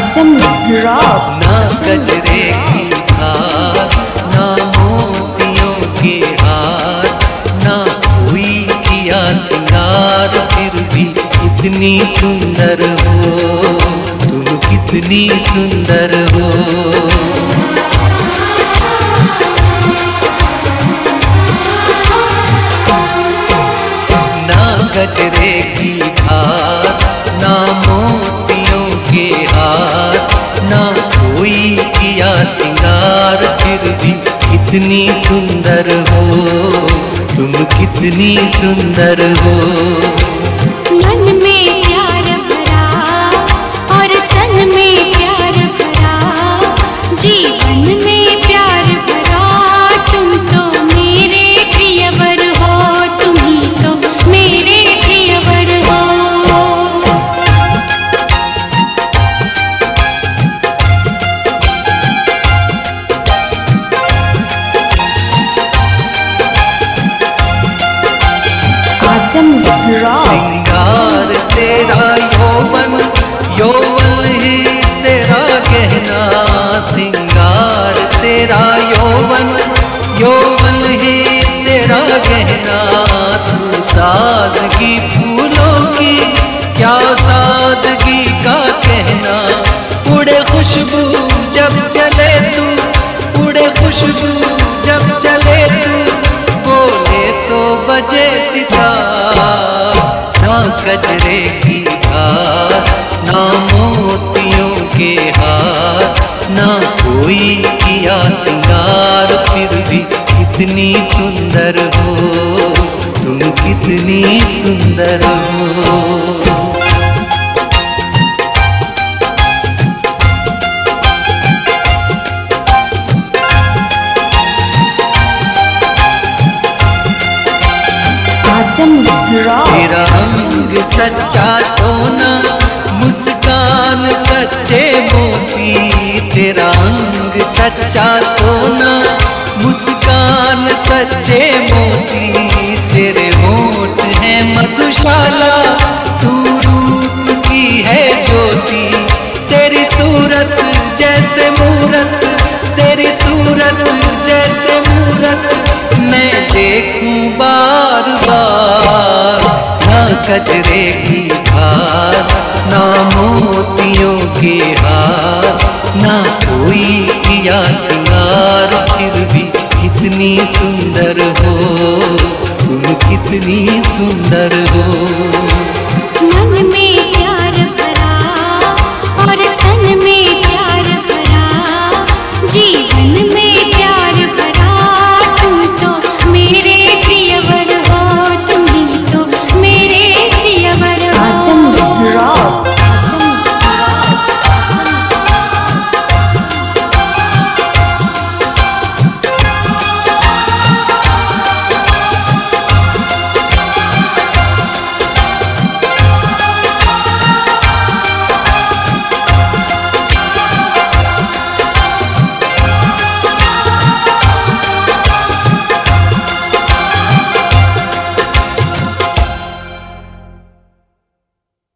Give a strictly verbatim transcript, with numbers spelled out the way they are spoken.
आजम rock. ना गजरे की धार, ना मोतियों के हार, ना कोई किया सिंगार, फिर भी कितनी सुंदर हो तुम, कितनी सुंदर हो। ना गजरे की धार, ना मोतियों के हार, ना कोई किया सिंगार, फिर भी कितनी सुंदर हो तुम, कितनी सुंदर हो। मन में प्यार भरा और तन में प्यार भरा, जीवन में प्यार भरा, तुम तो मेरे प्रियवर हो, तुम ही तो मेरे प्रियवर हो। आजम रॉक। सिंगार तेरा यौवन, यौवन ही तेरा गहना, सिंगार तेरा यौवन, यौवन ही तेरा गहना। तू ताजगी फूलों की, क्या सादगी का कहना। उड़े खुशबू जब चले तू, उड़े खुशबू जब चले तू, बोले तो बजे सितार। ना गजरे की धार, ना मोतियों के हार, ना कोई किया सिंगार, फिर भी कितनी सुंदर हो तुम, कितनी सुंदर हो। आजम रॉक। तेरा रंग सच्चा सोना, मुस्कान सच्चे मोती, तेरा रंग सच्चा सोना, मुस्कान सच्चे मोती। तेरे होठ है मधुशाला, तू रूप की है ज्योति। तेरी सूरत जैसे मूरत, तेरी सूरत जैसे मूरत, मैं देखूं बार बार। ना गजरे की धार, ना मोतियों के हार, ना कोई किया सिंगार, फिर भी कितनी सुंदर हो